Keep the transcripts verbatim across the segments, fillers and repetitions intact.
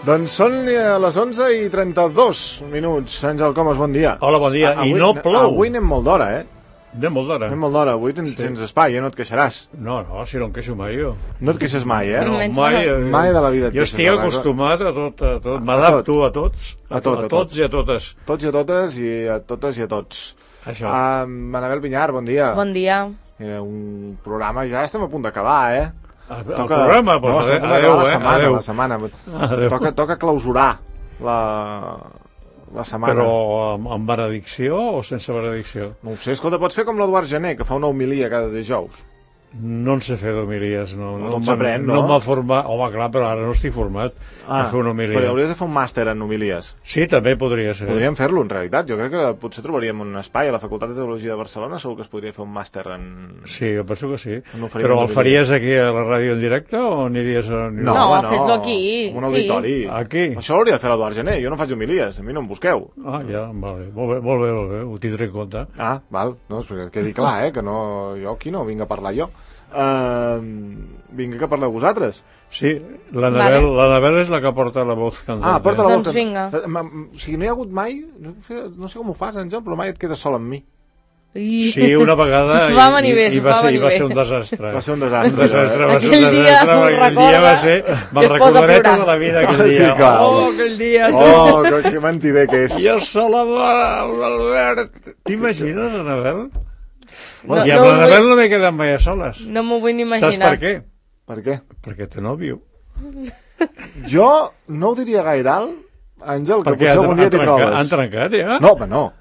Doncs són a les onze i trenta-dos minuts. Àngel Comas, bon dia. Hola, bon dia. A, avui, I no plou. Avui anem molt d'hora, eh? Anem molt d'hora. Anem molt d'hora. Avui tens, sí. tens espai, eh? No et queixaràs. No, no, si no em queixo mai jo. No et queixes mai, eh? No, mai, eh, mai de la vida et jo queixes. Jo estic acostumat a tot, a tot. M'adapto a tots. A, tot, a, a tots tot. I a totes. Tots i a totes i a totes i a tots. Això. Uh, Anabel Vinyar, bon dia. Bon dia. Era un programa, ja estem a punt d'acabar, eh? El, el toca... programa? Pues no, adeu, adeu, la eh? setmana, Adeu. La setmana. Adeu. Toca, toca clausurar la... la setmana. Però amb, amb benedicció o sense benedicció? No ho sé, escolta, pots fer com l'Eduard Gené, que fa una homilia cada dijous. No en sé fer d'homilies, no. No, no s'aprèn, no? No m'ha format, home, clar, però ara no estic format ah, a fer una homilia. Però hauries de fer un màster en homilies. Sí, també podria ser. Podríem fer-lo, en realitat. Jo crec que potser trobaríem un espai a la Facultat de Teologia de Barcelona, segur que es podria fer un màster en... Sí, jo penso que sí. No però el faries aquí a la ràdio en directe o aniries a... No, no, no fes-lo aquí. Un auditori. Sí. Aquí? Això l'hauria de fer l'Eduard Gené, jo no faig homilies, a mi no em busqueu. Ah, ja, vale. Molt bé, molt bé, molt bé. Ho tindré en compte. Ah, val. No, que quedi clar, eh, que no... jo aquí no vinc a parlar jo. Uh, vinga, que parleu vosaltres. Sí, l'Anabel vale. és la que porta la voz cantant. Ah, porta la doncs voz vinga. O sigui, no hi ha hagut mai, no sé com ho fas, Àngel, però mai et quedes sol amb mi. Sí, una vegada i, va i, bé, i, va ser, i va bé. ser un desastre. Va ser un desastre. Un desastre, va ser aquell un dia desastre. Aquell dia va ser... Me'l recordaré tota la vida, aquell dia. Sí, clar. Oh, aquell dia. Oh, que, que mentider que és. Jo sola amb l'Albert. T'imagines, Anabel? No, I amb no l'Anabel vull... no m'he quedat mai a soles. No m'ho vull ni imaginar. Saps per què? Per què? Perquè té nòvio. Jo no ho diria gaire alt, Àngel, que perquè potser algun dia t'hi trobes. Han trencat, ja? No, home, no.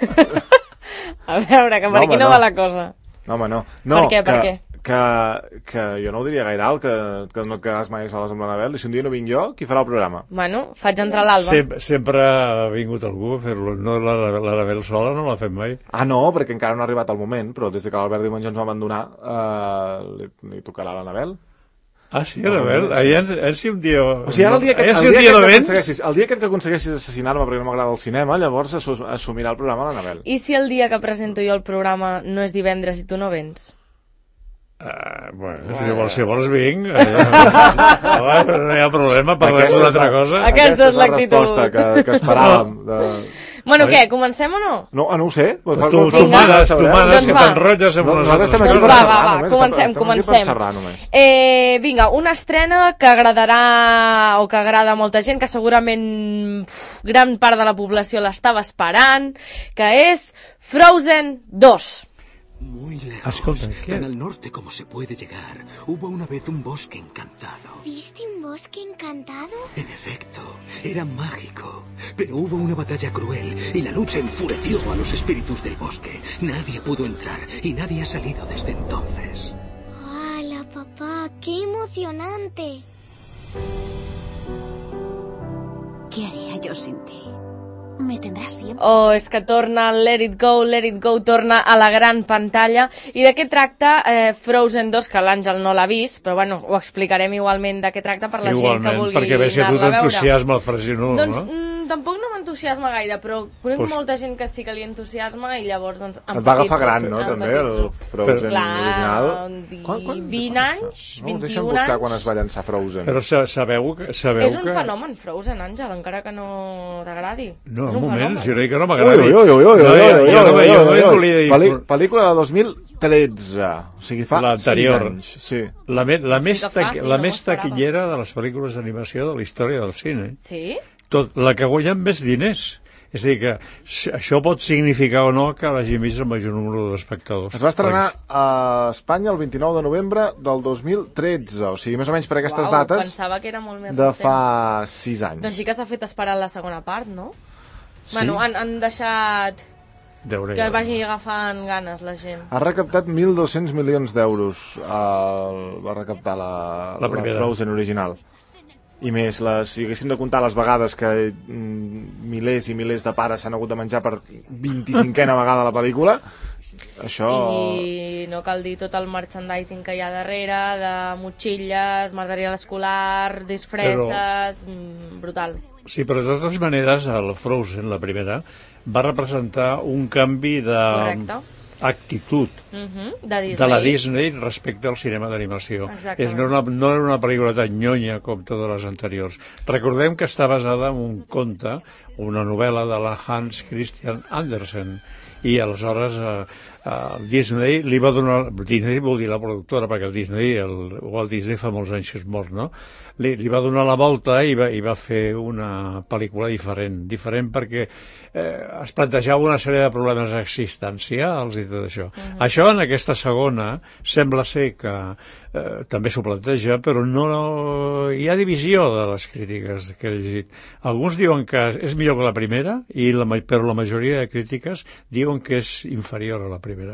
A veure, que per no, aquí no, no va la cosa. No, home, no. no per què, per que, què? Que, que jo no ho diria gaire alt, que, que no et quedaràs mai soles amb l'Anabel, i si un dia no vinc jo, qui farà el programa? Bueno, faig entrar l'Alba. Sempre, sempre ha vingut algú a fer-lo. No, l'Anabel sola no l'ha fet mai. Ah, no, perquè encara no ha arribat el moment, però des que l'Albert Diumenge ens va abandonar, eh, li, li tocarà a l'Anabel. Ah, sí, Anabel? No, sí. Ahir si un dia... O sigui, ara el dia que, el el dia dia que, aconsegueixis, el dia que aconsegueixis assassinar-me perquè no m'agrada el cinema, llavors assumirà el programa l'Anabel. I si el dia que presento jo el programa no és divendres i tu no vens? Uh, bueno, si vols, si vols vinc, eh, no hi ha problema, parlem d'una altra cosa. Aquesta és l'actitud. Aquesta és la resposta que, que esperàvem. De... Bueno, què, comencem o no? No, no ho sé. Tu, tu, tu manes, tu manes, que t'enrotlles amb no, nosaltres. Estem doncs aquí va, per va, va, només, comencem, estem, comencem. Estem eh, vinga, una estrena que agradarà o que agrada a molta gent, que segurament pff, gran part de la població l'estava esperant, que és Frozen dos. Muy lejos, Escolta, tan al norte como se puede llegar, hubo una vez un bosque encantado. ¿Viste un bosque encantado? En efecto, era mágico, pero hubo una batalla cruel y la lucha enfureció a los espíritus del bosque. Nadie pudo entrar y nadie ha salido desde entonces. ¡Hala, papá! ¡Qué emocionante! ¿Qué haría yo sin ti? Me tendràs sempre. Oh, és que torna Let It Go, Let It Go, torna a la gran pantalla. I de què tracta eh, Frozen dos, que l'Àngel no l'ha vist, però bueno, ho explicarem igualment de què tracta per la igualment, gent que vulgui perquè veig que tu t'entusiasma el Fresinó, doncs, no? Mm, tampoc no m'entusiasma gaire, però conec pues... molta gent que sí que li entusiasma i llavors doncs... Et va agafar gran, no, també, el Frozen clar, original? Di... Quan, quan, vint anys, no, vint-i-un deixa'm buscar anys... quan es va llançar Frozen. Però sabeu que... Sabeu és un que... fenomen, Frozen, Àngel, encara que no t'agradi. No, és un, un moment, fenomen. si no dic que no m'agradi. Ui, ui, ui, ui, ui, ui, ui, ui, ui, pel·lícula de dos mil tretze, o sigui, fa sis anys. Sí. La, me, la, o més, sigui fa, sí, la no més taquillera de les pel·lícules d'animació de la història del cine. Sí? Tot, la que guanya més diners. És a dir, que això pot significar o no que l'hagi vist el major número d'espectadors. Es va estrenar a Espanya el vint-i-nou de novembre del dos mil tretze, o sigui, més o menys per aquestes Uau, dates pensava que era molt més de recent. fa sis anys. Doncs sí que s'ha fet esperar la segona part, no? Sí? Bueno, han, han deixat Deure que ja. vagi agafant ganes la gent. Ha recaptat mil dos-cents milions d'euros, eh, va recaptar la, la, la Frozen original. I més, les, si haguéssim de comptar les vegades que mm, milers i milers de pares s'han hagut de menjar per vint-i-cinquena vegada la pel·lícula, això... I no cal dir tot el merchandising que hi ha darrere, de motxilles, material escolar, disfresses... Però... brutal. Sí, però de totes maneres el Frozen, la primera, va representar un canvi de... Correcte. actitud uh-huh. de, Disney. de la Disney respecte al cinema d'animació. És, no, una, no era una pel·lícula tan nyonya com totes les anteriors. Recordem que està basada en un conte, una novel·la de la Hans Christian Andersen, i aleshores eh, eh, Disney li va donar, Disney vol dir la productora, perquè el Disney, el Walt Disney fa molts anys que és mort, no? Li, li va donar la volta i va, i va fer una pel·lícula diferent, diferent perquè eh, es plantejava una sèrie de problemes existencials i tot això. Uh-huh. Això en aquesta segona sembla ser que eh, també s'ho planteja, però no, no hi ha divisió de les crítiques que he llegit. Alguns diuen que és millor que la primera, i la, però la majoria de crítiques diuen que és inferior a la primera.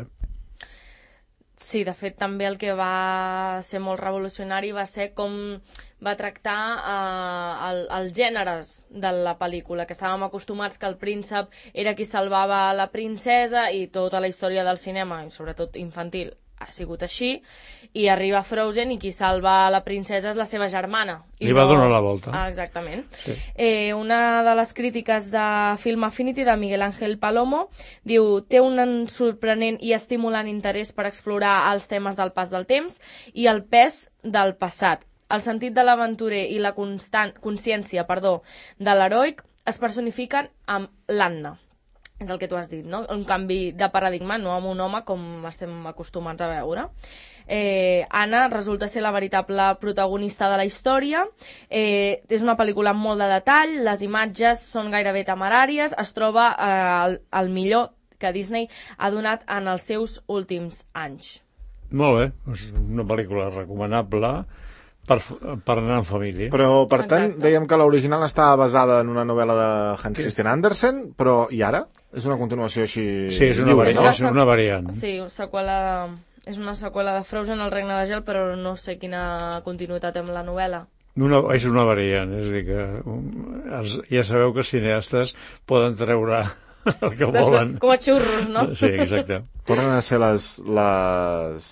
Sí, de fet, també el que va ser molt revolucionari va ser com va tractar eh, el, els gèneres de la pel·lícula, que estàvem acostumats que el príncep era qui salvava la princesa, i tota la història del cinema, i sobretot infantil, ha sigut així, i arriba Frozen i qui salva la princesa és la seva germana. Li va no... donar la volta. Ah, exactament. Sí. Eh, una de les crítiques de Film Affinity, de Miguel Ángel Palomo, diu: té un sorprenent i estimulant interès per explorar els temes del pas del temps i el pes del passat. El sentit de l'aventurer i la constant consciència, perdó, de l'heroic es personifiquen amb l'Anna. És el que tu has dit, no? Un canvi de paradigma, no amb un home com estem acostumats a veure. Eh, Anna resulta ser la veritable protagonista de la història. Eh, és una pel·lícula amb molt de detall, les imatges són gairebé temeràries, es troba eh, el, el millor que Disney ha donat en els seus últims anys. Molt bé, és una pel·lícula recomanable per, per anar en família. Però, per tant, Exacte. dèiem que l'original estava basada en una novel·la de Hans Christian Andersen, però i ara? És una continuació així... Sí, és una, lliure, variant, no? és una variant. Sí, seqüela, és una seqüela de Frozen, el Regne de Gel, però no sé quina continuïtat amb la novel·la. Una, és una variant, és a dir que um, els, ja sabeu que els cineastes poden treure el que volen. Com a xurros, no? Sí, exacte. Tornen a ser les, les,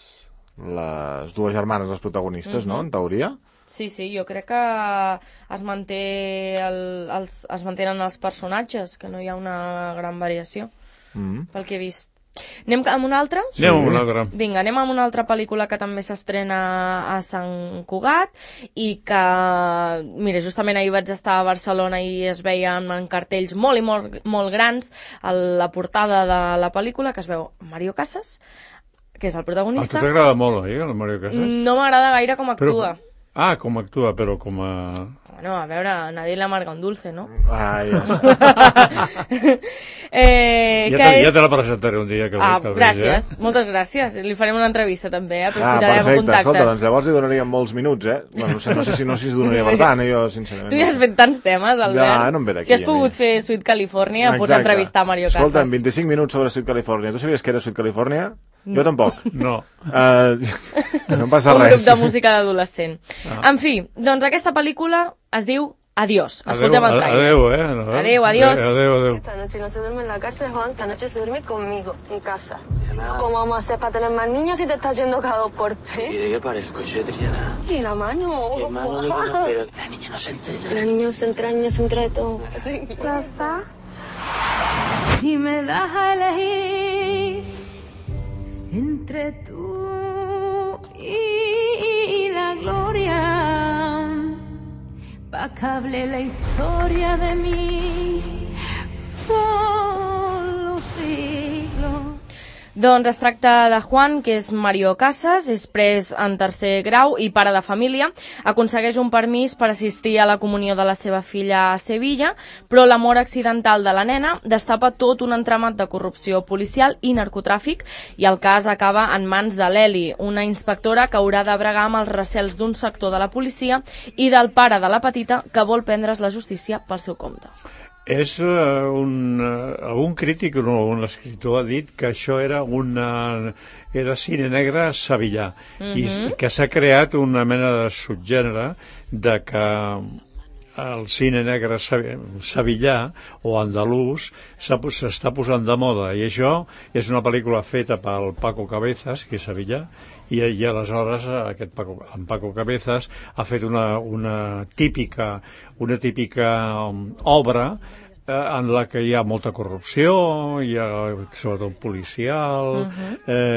les dues germanes les protagonistes, Mhm. no?, en teoria? Sí, sí, jo crec que es manté el, els, es mantenen els personatges, que no hi ha una gran variació, Mm. pel que he vist. Anem amb una altra? Sí. Anem amb una altra. Vinga, anem amb una altra pel·lícula que també s'estrena a Sant Cugat i que, mira, justament ahir vaig estar a Barcelona i es veien en cartells molt i molt, molt grans a la portada de la pel·lícula, que es veu Mario Casas, que és el A tu protagonista. t'agrada molt, oi, el Mario Casas? No m'agrada gaire com actua. Però, ah, com actua, però com a... Bueno, a veure, a nadie le amarga un dulce, no? Ah, ja està. eh, Ja que te, és... ja te la presentaré un dia que Ah, que el gràcies, veig, eh? moltes gràcies. Li farem una entrevista també, eh? Ah, Aprofitarem perfecte. contactes. Escolta, doncs llavors li donaríem molts minuts, eh? Bueno, no sé, no sé si no si es donaria per tant, eh? Jo, sincerament... Tu ja has fet tants temes, Albert. Ja, no em ve d'aquí, si has a pogut mi. fer Sweet California, pots Exacte. entrevistar Mario Casas. Escolta, en vint-i-cinc minuts sobre Sweet California. Tu sabies que era Sweet California? Jo tampoc. No. Uh, no em passa Un res. grup de música d'adolescent. Ah. En fi, doncs aquesta pel·lícula es diu Adiós. Escoltem el Adéu, trailer. adéu, eh? No, Adéu, adiós. Adéu, adéu. Esta noche no se duerme en la cárcel, Juan. Esta noche se duerme conmigo, en casa. ¿Cómo vamos a hacer para tener más niños si te estás yendo cada dos por ¿Y tres? de qué parezco, yo, Triana? Y la mano. Mi hermano, digo, no, pero la niña no se entera. La niña se entra, la niña se entra de todo. Papá, Si me das a elegir entre tú y la gloria, pa' que hable la historia de mí por los siglos. Doncs es tracta de Juan, que és Mario Casas, és pres en tercer grau i pare de família. Aconsegueix un permís per assistir a la comunió de la seva filla a Sevilla, però l'amor accidental de la nena destapa tot un entramat de corrupció policial i narcotràfic, i el cas acaba en mans de l'Eli, una inspectora que haurà de bregar amb els recels d'un sector de la policia i del pare de la petita, que vol prendre's la justícia pel seu compte. És uh, un, uh, algun crític o no, un escriptor ha dit que això era una era cine negre sevillà, Mhm. i que s'ha creat una mena de subgènere de que el cine negre sevillà o andalús s'està posant de moda, i això és una pel·lícula feta pel Paco Cabezas, que és sevillà, i, i aleshores aquest Paco, en Paco Cabezas ha fet una, una típica una típica um, obra en la que hi ha molta corrupció, hi ha sobretot policial, uh-huh.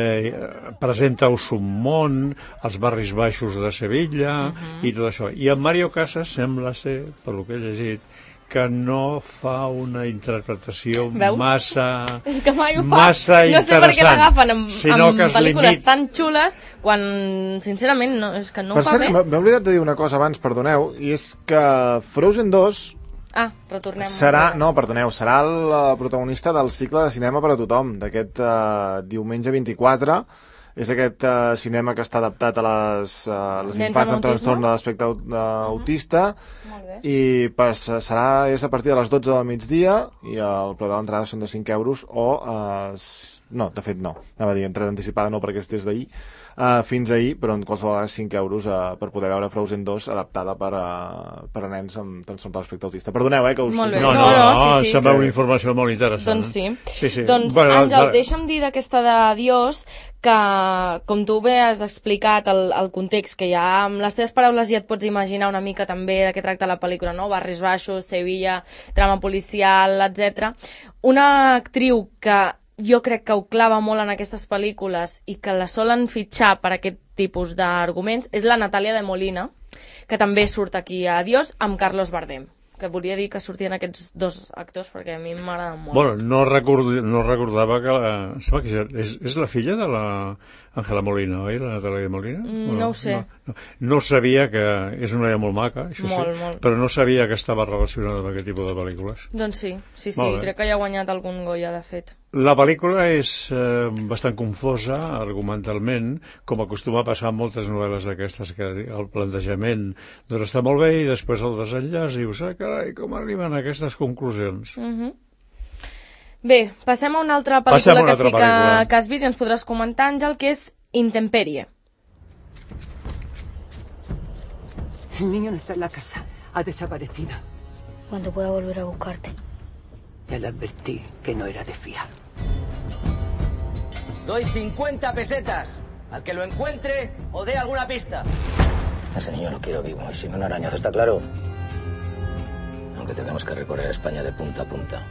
eh, presenta-us un món, els barris baixos de Sevilla, uh-huh. i tot això. I en Mario Casas sembla ser, per lo que he llegit, que no fa una interpretació Veus? massa és que mai ho fa. massa no sé per què l'agafen amb, amb pel·lícules limit... tan xules quan sincerament no, és que no per ho fa cert, bé. M'he oblidat de dir una cosa abans, perdoneu, i és que Frozen dos ah, retornem serà, no, perdoneu, serà el protagonista del cicle de cinema per a tothom d'aquest uh, diumenge vint-i-quatre. És aquest uh, cinema que està adaptat a les, uh, les infants amb, amb trastorn de l'espectre autista uh-huh. i pas, serà és a partir de les dotze del migdia i el preu de l'entrada són de cinc euros o, uh, no, de fet no, anava a dir entrada anticipada no perquè és des d'ahir uh, fins ahir, però en qualsevol cas cinc euros uh, per poder veure Frozen dos adaptada per a, per a nens amb trastorn de l'espectre autista. Perdoneu, eh, que us... No, no, no, no, sí, sí. Sembla una informació molt interessant. Doncs sí. sí, sí. Doncs, bueno, Àngel, la... deixa'm dir d'aquesta d'Adiós que, com tu bé has explicat el, el context, que ja amb les teves paraules ja et pots imaginar una mica també de què tracta la pel·lícula, no? Barris baixos, Sevilla, trama policial, etcètera. Una actriu que jo crec que ho clava molt en aquestes pel·lícules i que la solen fitxar per aquest tipus d'arguments és la Natàlia de Molina, que també surt aquí a Adiós amb Carlos Bardem, que volia dir que sortien aquests dos actors perquè a mi m'agraden molt. Bueno, no, record, no recordava que... La, sembla que és, és la filla de la Ángela Molina, oi? La Natàlia de Molina? Mm, no, no ho sé. No, no, no sabia que... És una noia molt maca, això molt, sí, molt. Però no sabia que estava relacionada amb aquest tipus de pel·lícules. Doncs sí, sí, sí, crec que ja ha guanyat algun Goya, de fet. La pel·lícula és eh, bastant confosa argumentalment, com acostuma a passar en moltes novel·les d'aquestes, que el plantejament doncs està molt bé i després el desenllaç dius, ah, carai, com arriben a aquestes conclusions? Uh-huh. Bé, passem a una altra pel·lícula una que altra sí que, que has vist i ens podràs comentar, Àngel, que és Intemperie. El niño no está en la casa, ha desaparecido. ¿Cuándo pueda volver a buscarte? Ya le advertí que no era de fiar. Doy cincuenta pesetas al que lo encuentre o dé alguna pista. A ese niño lo quiero vivo y sin un arañazo, ¿está claro? Aunque tengamos que recorrer España de punta a punta.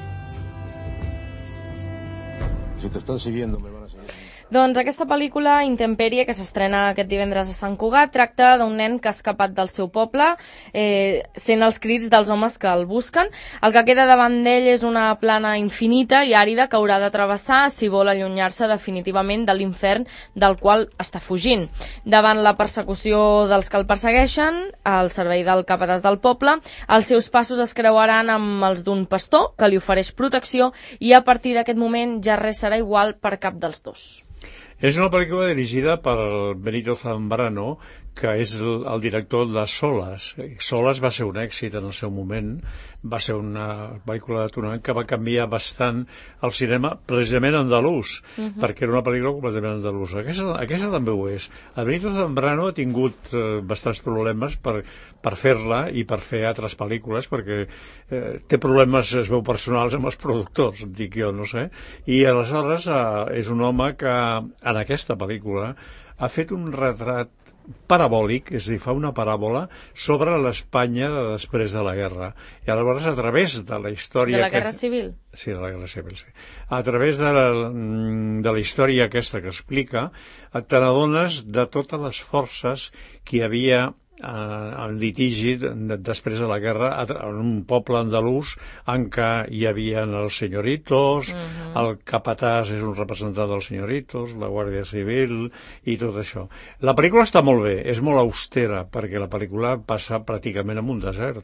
Si te están siguiendo, me van a seguir. Doncs aquesta pel·lícula, Intemperie, que s'estrena aquest divendres a Sant Cugat, tracta d'un nen que ha escapat del seu poble, eh, sent els crits dels homes que el busquen. El que queda davant d'ell és una plana infinita i àrida que haurà de travessar si vol allunyar-se definitivament de l'infern del qual està fugint. Davant la persecució dels que el persegueixen, al servei del capatàs del poble, els seus passos es creuaran amb els d'un pastor que li ofereix protecció i a partir d'aquest moment ja res serà igual per cap dels dos. És una pel·lícula dirigida per Benito Zambrano, que és el, el director de Solas. Solas va ser un èxit en el seu moment, va ser una pel·lícula de tonament que va canviar bastant el cinema, precisament andalús, uh-huh. perquè era una pel·lícula completament andalusa. Aquesta, aquesta també ho és. El Benito Zambrano ha tingut eh, bastants problemes per, per fer-la i per fer altres pel·lícules, perquè eh, té problemes, es veu, personals amb els productors, dic jo, no sé, i aleshores eh, és un home que en aquesta pel·lícula ha fet un retrat parabòlic, és a dir, fa una paràbola sobre l'Espanya de després de la guerra. I aleshores, a través de la història... De la guerra aquesta... civil? Sí, de la guerra civil, sí. A través de la, de la història aquesta que explica, te n'adones de totes les forces que hi havia en litigi de, després de la guerra en un poble andalús en què hi havia els senyoritos, uh-huh. el capatàs és un representant dels senyoritos, la Guàrdia Civil i tot això. La pel·lícula està molt bé, és molt austera perquè la pel·lícula passa pràcticament en un desert.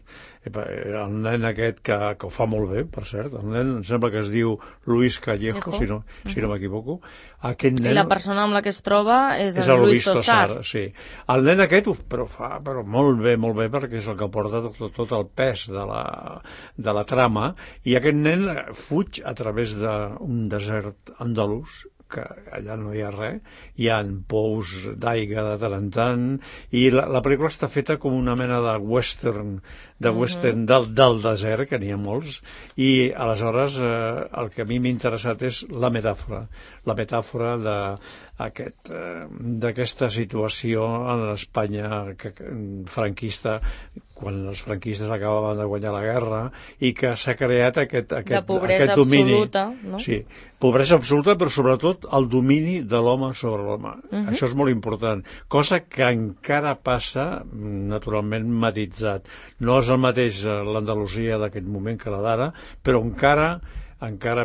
El nen aquest que, que ho fa molt bé, per cert, el nen em sembla que es diu Luis Callejo, si no, uh-huh. si no m'equivoco. Aquest nen... I la persona amb la que es troba és, és el, el Luis Tosar. Sí. El nen aquest ho, però fa però molt bé, molt bé, perquè és el que porta tot, tot el pes de la, de la trama, i aquest nen fuig a través d'un desert andalús, que allà no hi ha res, hi ha pous d'aigua de tant en tant, i la, la pel·lícula està feta com una mena de western, de western uh-huh. del, del desert, que n'hi ha molts, i aleshores eh, el que a mi m'ha interessat és la metàfora, la metàfora de aquest, eh, d'aquesta situació en l'Espanya que, franquista, quan els franquistes acabaven de guanyar la guerra, i que s'ha creat aquest, aquest, de pobresa aquest domini. Absoluta, no? Sí, pobresa absoluta, però sobretot el domini de l'home sobre l'home. Uh-huh. Això és molt important. Cosa que encara passa, naturalment, matitzat. No és el mateix l'Andalusia d'aquest moment que la d'ara, però encara encara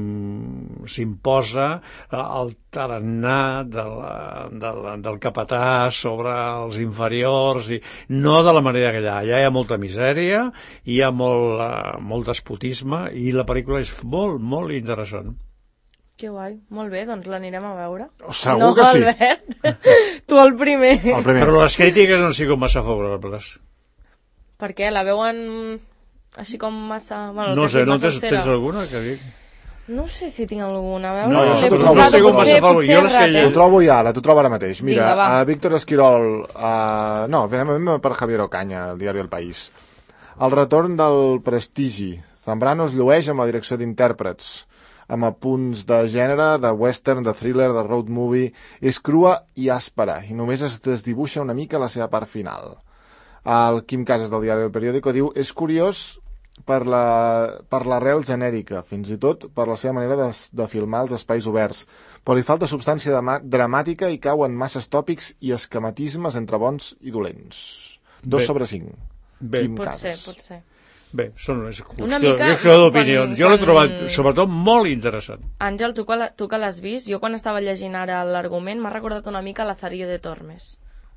mm, s'imposa el tarannà de la, de la, del capatàs sobre els inferiors, i no de la manera que allà. Allà hi ha molta misèria, hi ha molt, uh, molt despotisme, i la pel·lícula és molt, molt interessant. Que guai, molt bé, doncs l'anirem a veure. Segur no, que sí. Albert, tu el primer. el primer. Però les crítiques no siguin massa favorables. Per què? La veuen així com massa... Bueno, no sé, no tens, tens alguna que dic? No sé si tinc alguna, a veure no, si l'he no, posat, no potser, potser, potser jo t'ho trobo ja, la t'ho trobo ara mateix. Mira, Vinga, a Víctor Esquirol, uh, no, anem per Javier Ocaña, el diari El País. El retorn del prestigi. Zambrano es llueix amb la direcció d'intèrprets, amb apunts de gènere, de western, de thriller, de road movie. És crua i àspera, i només es desdibuixa una mica la seva part final. El Quim Casas, del diari El Periódico, diu: és curiós per la, per l'arrel genèrica, fins i tot per la seva manera de, de filmar els espais oberts, però li falta substància de, dramàtica i cau en masses tòpics i esquematismes entre bons i dolents. Dos Bé. sobre cinc. Bé. Pot ser, pot ser. Bé, són unes una mica, qüestió d'opinions. Jo l'he trobat, sobretot, molt interessant. Àngel, tu, tu que l'has vist, jo quan estava llegint ara l'argument m'ha recordat una mica Lazarillo de Tormes.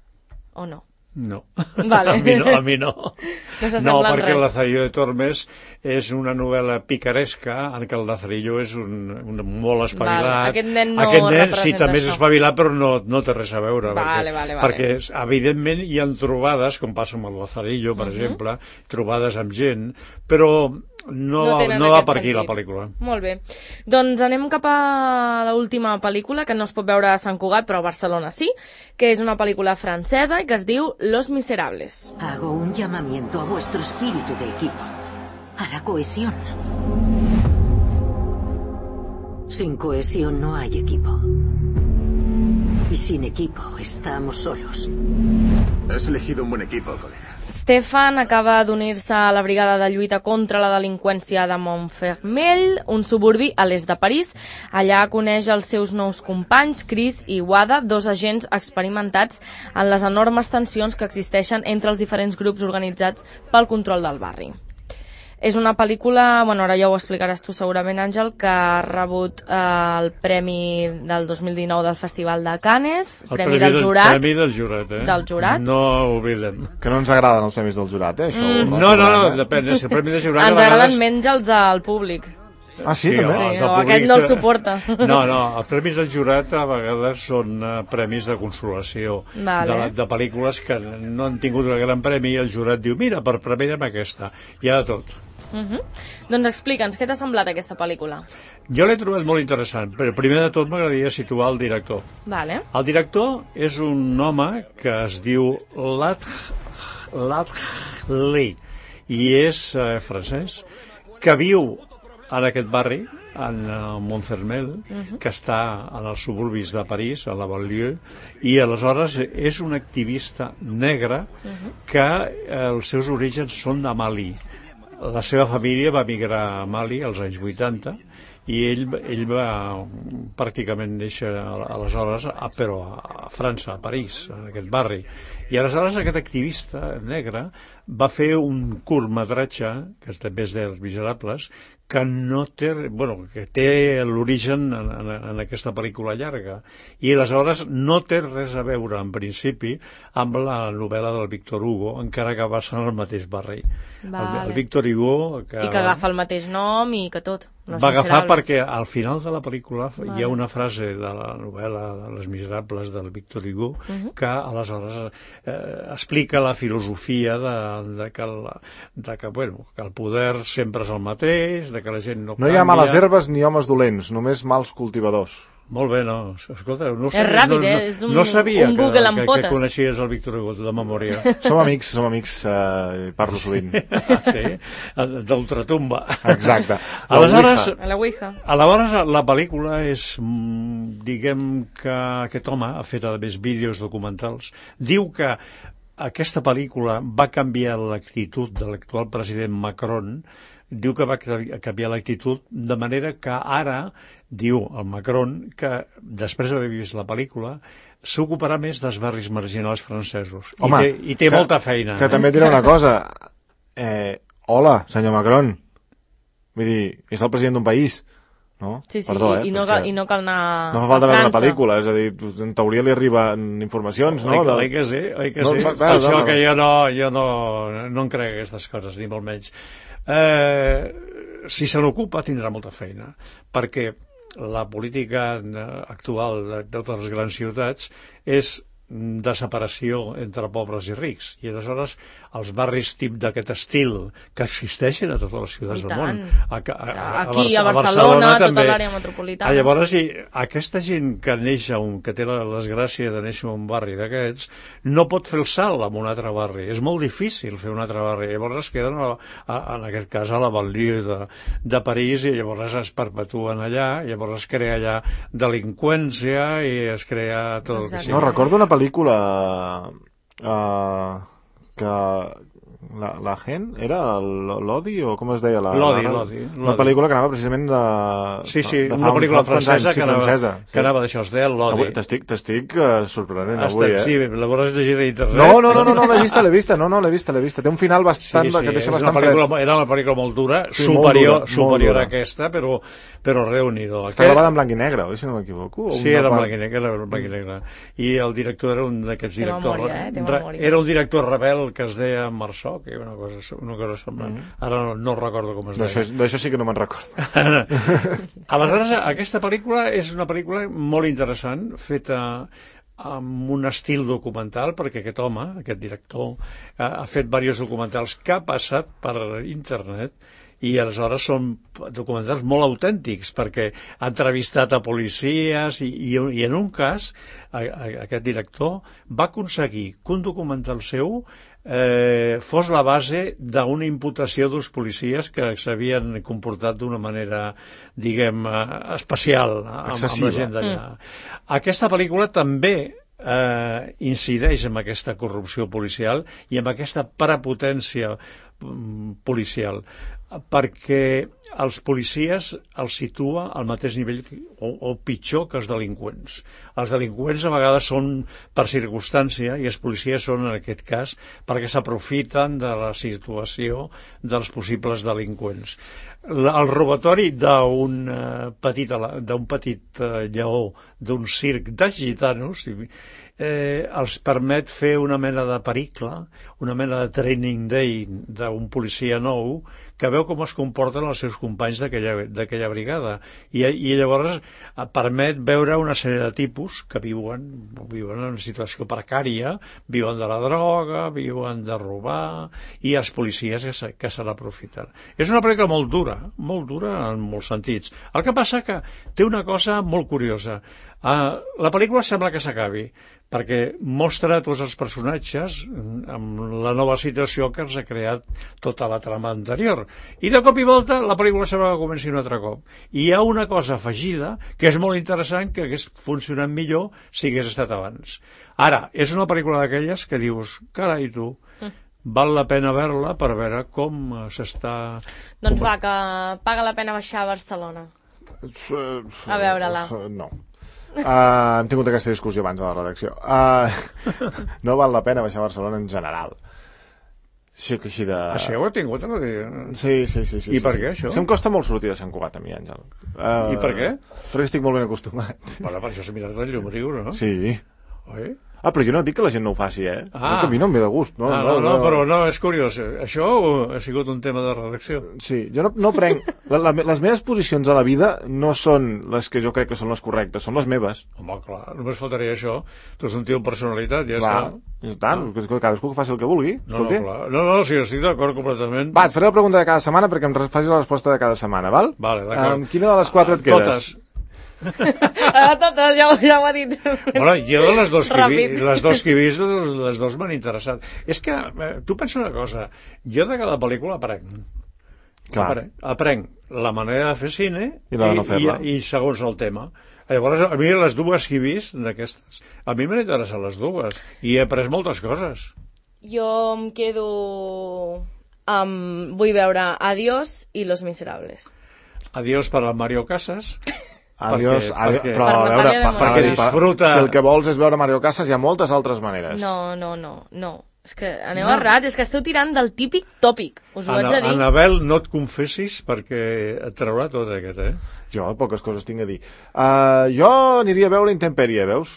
O no? No. Vale. a mi no. A mi no, no, no perquè el Lazarillo de Tormes és una novel·la picaresca en què el Lazarillo és un, un molt espavilat. Vale. Aquest nen no Aquest nen, sí, també això. és espavilat, però no, no té res a veure. Vale, perquè, vale, vale. perquè evidentment hi ha trobades, com passa amb el Lazarillo, per uh-huh. exemple, trobades amb gent, però no, no, va, no va per aquí sentit. La pel·lícula. Molt bé. Doncs anem cap a l'última pel·lícula, que no es pot veure a Sant Cugat, però a Barcelona sí, que és una pel·lícula francesa i que es diu Los Miserables. Hago un llamamiento a vuestro espíritu de equipo, a la cohesión. Sin cohesión no hay equipo. Y sin equipo estamos solos. Has elegido un buen equipo, colega. Stefan acaba d'unir-se a la brigada de lluita contra la delinqüència de Montfermell, un suburbi a l'est de París. Allà coneix els seus nous companys, Chris i Wada, dos agents experimentats en les enormes tensions que existeixen entre els diferents grups organitzats pel control del barri. És una pel·lícula, bueno, ara ja ho explicaràs tu segurament, Àngel, que ha rebut eh, el Premi del dos mil dinou del Festival de Cannes, el Premi, premi del Jurat. El Premi del Jurat, eh? Del Jurat. No oblidem. Que no ens agraden els Premis del Jurat, eh? Això Mm. No, no, no, depèn, és el Premi del Jurat. Ens vegades... agraden menys els del públic. Ah, sí, sí també? Sí, o aquest no el suporta. No, no, els Premis del Jurat a vegades són uh, premis de consolació, vale. de, de pel·lícules que no han tingut el gran premi i el jurat diu, mira, per premiar-me aquesta. Hi ha de tot. Uh-huh. Doncs explica'ns, què t'ha semblat aquesta pel·lícula? Jo l'he trobat molt interessant, però primer de tot m'agradaria situar el director. Vale. El director és un home que es diu Ladjli i és eh, francès, que viu en aquest barri, en uh, Montfermell, uh-huh. que està en els suburbis de París, a la banlieue, i aleshores és un activista negre uh-huh. que eh, els seus orígens són de Mali. La seva família va migrar a Mali als anys vuitanta i ell, ell va pràcticament néixer aleshores, a, però a França, a París, en aquest barri. I aleshores aquest activista negre va fer un curtmetratge, que també és dels Miserables, que no té, bueno, que té l'origen en, en, en aquesta pel·lícula llarga, i aleshores no té res a veure en principi amb la novel·la del Victor Hugo, encara que va ser en el mateix barri. Vale. El, el Victor Hugo que, i que agafa el mateix nom i que tot. Va agafar perquè al final de la pel·lícula vale. Hi ha una frase de la novel·la de Les Miserables del Victor Hugo uh-huh. que aleshores eh, explica la filosofia de, de, que el, de que, bueno, que el poder sempre és el mateix, de que la gent no, no hi ha males herbes ni homes dolents, només mals cultivadors. Molt bé, no, escolta, no sabia, és ràpid, eh? És un, no sabia un Google que, amb que, potes. que coneixies el Victor Hugo de memòria. Som amics, som amics, eh, parlo sovint. Sí, d'ultratumba. Exacte. Aleshores, a la Ouija. Aleshores, la pel·lícula és, diguem que aquest home ha fet a més vídeos documentals, diu que aquesta pel·lícula va canviar l'actitud de l'actual president Macron. Diu que va canviar l'actitud de manera que ara, diu el Macron, que després d'haver vist la pel·lícula s'ocuparà més dels barris marginals francesos. Home, I té, i té que, molta feina. Que també dirà una cosa. Eh, hola, senyor Macron. Vull dir, és el president d'un país. No? Sí, sí, Perdó, eh? i, no cal, i no cal anar no fa falta a França. Una pel·lícula, és a dir, en teoria li arriben informacions, no? Oi, oi que sí, oi que no, sí. Va, va, Això va, que jo no, jo no, no em crec aquestes coses, ni molt menys. Eh, si se n'ocupa tindrà molta feina, perquè la política actual de, de totes les grans ciutats és de separació entre pobres i rics, i aleshores els barris tip d'aquest estil que existeixen a totes les ciutats del món, a, a, a, aquí a, a Barcelona, a Barcelona tota també. L'àrea metropolitana. Ah, llavors, i aquesta gent que neix un, que té la desgràcia de néixer en un barri d'aquests, no pot fer el salt en un altre barri, és molt difícil fer un altre barri, llavors es queden a, a, en aquest cas a la banlieue de, de París, i llavors es perpetuen allà, llavors es crea allà delinqüència i es crea tot el que sigui. No, recordo una pel·lícula uh, que la, la gent era l'Odi o com es deia? L'Odi, l'Odi. Una pel·lícula que anava precisament de... Sí, sí, de una pel·lícula francesa, anys, que, sí, francesa anava, sí. que anava d'això, es deia l'Odi. T'estic t'estic uh, sorprenent avui, eh? Sí, la veuràs llegir d'internet. No, no, no, no, no l'he vista, l'he vista, no, no, l'he vista, l'he vista. Té un final bastant, sí, sí, que deixa és bastant una fred. Era una pel·lícula molt dura, sí, superior, molt dura, superior molt a aquesta, però, però Déu-n'hi-do. Està gravada en blanc i negre, oi, si no m'equivoco? Sí, era en blanc i negre, era en blanc i negre. I el director era un d'aquests directors... Memòria, eh? Era un director rebel que es deia Marceau, que una cosa, una cosa semblant. Mm. Ara no, no recordo com es deia. D'això sí que no me'n recordo. Aleshores, aquesta pel·lícula és una pel·lícula molt interessant, feta amb un estil documental, perquè aquest home, aquest director, ha fet diversos documentals que ha passat per internet, i aleshores són documentals molt autèntics, perquè ha entrevistat a policies i, i, i en un cas a, a, aquest director va aconseguir que un documental seu eh, fos la base d'una imputació dels policies que s'havien comportat d'una manera, diguem, especial amb, amb la gent d'allà. Mm. Aquesta pel·lícula també eh, incideix en aquesta corrupció policial i en aquesta prepotència policial, perquè els policies els situa al mateix nivell o, o pitjor que els delinqüents. Els delinqüents a vegades són per circumstància i els policies són, en aquest cas, perquè s'aprofiten de la situació dels possibles delinqüents. El robatori d'un petit, d'un petit lleó d'un circ de gitanos eh, els permet fer una mena de pericle, una mena de training day d'un policia nou que veu com es comporten els seus companys d'aquella brigada i, i llavors permet veure una sèrie de tipus que viuen, viuen en una situació precària, viuen de la droga, viuen de robar, i els policies que se, que se n'aprofiten. És una pel·lícula molt dura, molt dura en molts sentits. El que passa que té una cosa molt curiosa. Uh, la pel·lícula sembla que s'acabi, perquè mostra tots els personatges amb la nova situació que els ha creat tota la trama anterior. I de cop i volta la pel·lícula sembla que comenci un altre cop. I hi ha una cosa afegida que és molt interessant, que hagués funcionat millor si hagués estat abans. Ara, és una pel·lícula d'aquelles que dius, carai tu, val la pena veure-la per veure com s'està... Doncs va, que paga la pena baixar a Barcelona a veure-la. No. Uh, hem tingut aquesta discussió abans a la redacció. Uh, no val la pena baixar a Barcelona en general. Així que així de... Això ho he tingut? Sí, sí, sí, sí. I sí, per sí. què, això? Sí, em costa molt sortir de Sant Cugat, a mi, Àngel. Uh, I per què? Perquè estic molt ben acostumat. Bueno, per això s'ha mirat el Llumriure, no? Sí. Oi? Ah, però jo no dic que la gent no ho faci, eh? Ah. No, que a mi no em ve de gust. No, ah, no, no, no, però no, és curiós. Això ha sigut un tema de redacció. Sí, jo no, no prenc... La, la, les meves posicions a la vida no són les que jo crec que són les correctes, són les meves. Home, clar, només faltaria això. Tu ets un tio amb personalitat, ja Va, està. Ja està, ah. cadascú que faci el que vulgui. No, no, clar. No, no, sí, estic d'acord completament. Va, et faré la pregunta de cada setmana perquè em facis la resposta de cada setmana, val? Vale, d'acord. Amb quina de les quatre et quedes? Totes. A totes, ja, ja ho ha dit. Bueno, jo de les dos que he vist, les dos que he vist, les dos m'han interessat. És que, eh, tu pensa una cosa, jo de cada pel·lícula aprenc. Aprenc, aprenc la manera de fer cine i, la de no i, i, i segons el tema. Llavors, a mi les dues que he vist d'aquestes, a mi m'han interessat les dues i he après moltes coses. Jo em quedo amb... Vull veure Adiós i Los Miserables. Adiós per al Mario Casas. Adiós, perquè, adiós, perquè, però per a veure, Natàlia de per, perquè per, disfruta... si el que vols és veure Mario Casas, hi ha moltes altres maneres. No, no, no, no. És que aneu No. errats, és que esteu tirant del típic tòpic, us ho haig de dir. Anabel, no et confessis perquè et traurà tot aquest, eh? Jo poques coses tinc a dir. Uh, jo aniria a veure Intempèrie, veus?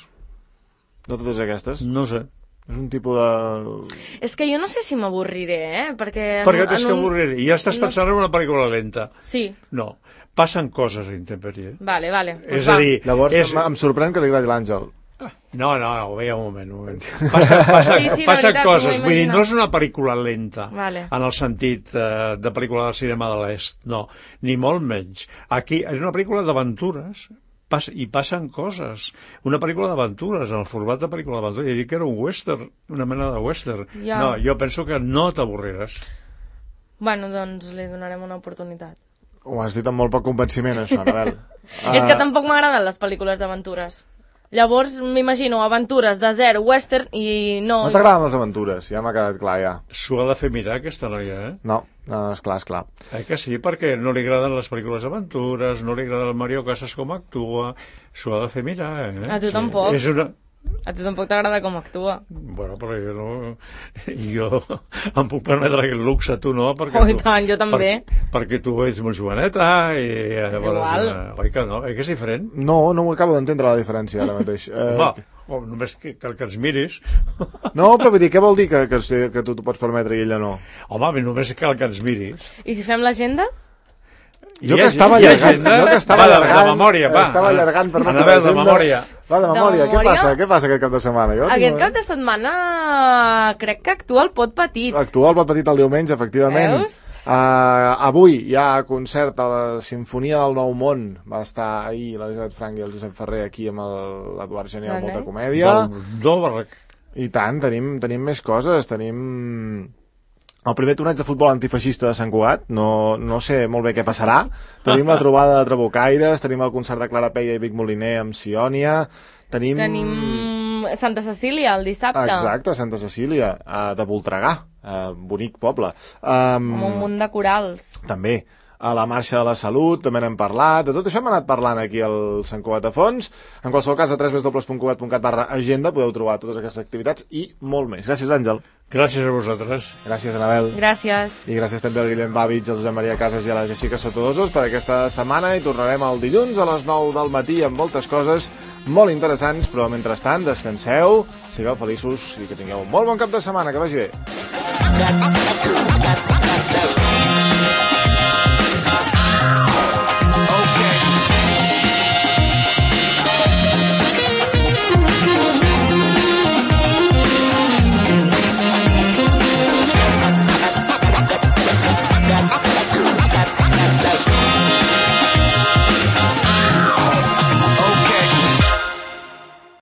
No totes aquestes. No sé. És un tipus de... És que jo no sé si m'avorriré, eh? Perquè... Per què en t'has que un- avorrir? Ja estàs no pensant sé. en una pel·lícula lenta. Sí, No, passen coses a Intempèrie. vale, vale. Pues És va. a dir, Llavors és... em, em sorprèn que li agradi l'Àngel. No, no, no, veia un moment, un moment. Passa, passa, Sí, sí, la passa veritat, coses, m'ho vull dir, imagino. no és una pel·lícula lenta, Vale. en el sentit eh, de pel·lícula del cinema de l'Est, no, ni molt menys. Aquí és una pel·lícula d'aventures, pas, i passen coses. Una pel·lícula d'aventures, en el format de pel·lícula d'aventures. He dit que era un western, una mena de western. Ja. No, jo penso que no t'avorriràs. Bueno, doncs li donarem una oportunitat. Ho has dit amb molt poc convenciment, això, Anabel. És que tampoc m'agraden les pel·lícules d'aventures. Llavors m'imagino aventures de zero, western, i no... No t'agraden les aventures, ja m'ha quedat clar, ja. S'ho ha de fer mirar, aquesta noia, eh? No, no, no, esclar, esclar. Eh que sí, perquè no li agraden les pel·lícules d'aventures, no li agrada el Mario Casas com actua, s'ho ha de fer mirar, eh? A tu tampoc. És una... A tu tampoc t'agrada com actua. Bueno, però jo no... Jo em puc permetre aquest luxe, tu no, perquè... Oh, i tu, tant, jo també. Per, perquè tu ets molt joveneta i... Llavors, igual. eh, oi que no? Eh, que és diferent? No, no ho acabo d'entendre la diferència ara mateix. Eh, Home, oh, només que, que el que ens miris... No, però vull dir, què vol dir que, que, que tu t'ho pots permetre i ella no? Home, només que el que ens miris. I si fem l'agenda? Jo Hi que ha- estava hi ha allargant, agenda? jo que estava Va, de- allargant, de memòria, va. estava allargant per Anabel, fer de l'agenda. memòria. Va, de memòria, De què memòria? passa? Què passa aquest cap de setmana? Jo Aquest tinc- cap de setmana crec que actua el Pot Petit. Actua el Pot Petit el diumenge, efectivament. Veus? Uh, avui hi ha concert a la Simfonia del Nou Món. Va estar ahir l'Elisabet Frank i el Josep Ferrer aquí amb el- l'Eduard Geni amb molta comèdia. Del Dòbarrec. I tant, tenim, tenim més coses. Tenim el primer torneig de futbol antifeixista de Sant Cugat. No, no sé molt bé què passarà. Tenim la trobada de Trabucaires, tenim el concert de Clara Peia i Vic Moliner amb Siònia. Tenim... Tenim Santa Cecília el dissabte. Exacte, Santa Cecília, uh, de Voltregà, uh, bonic poble. Um, Amb un munt de corals. També. A la Marxa de la Salut, també n'hem parlat. De tot això hem anat parlant aquí al Sant Cugat a fons. En qualsevol cas, a w w w punt cugat punt cat barra agenda podeu trobar totes aquestes activitats i molt més. Gràcies, Àngel. Gràcies a vosaltres. Gràcies, Anabel. Gràcies. I gràcies també al Guillem Bàvits, al Josep Maria Casas i a la Jessica Sotodosos per aquesta setmana i tornarem el dilluns a les nou del matí amb moltes coses molt interessants, però mentrestant descanseu, sigueu feliços i que tingueu un molt bon cap de setmana, que vagi bé.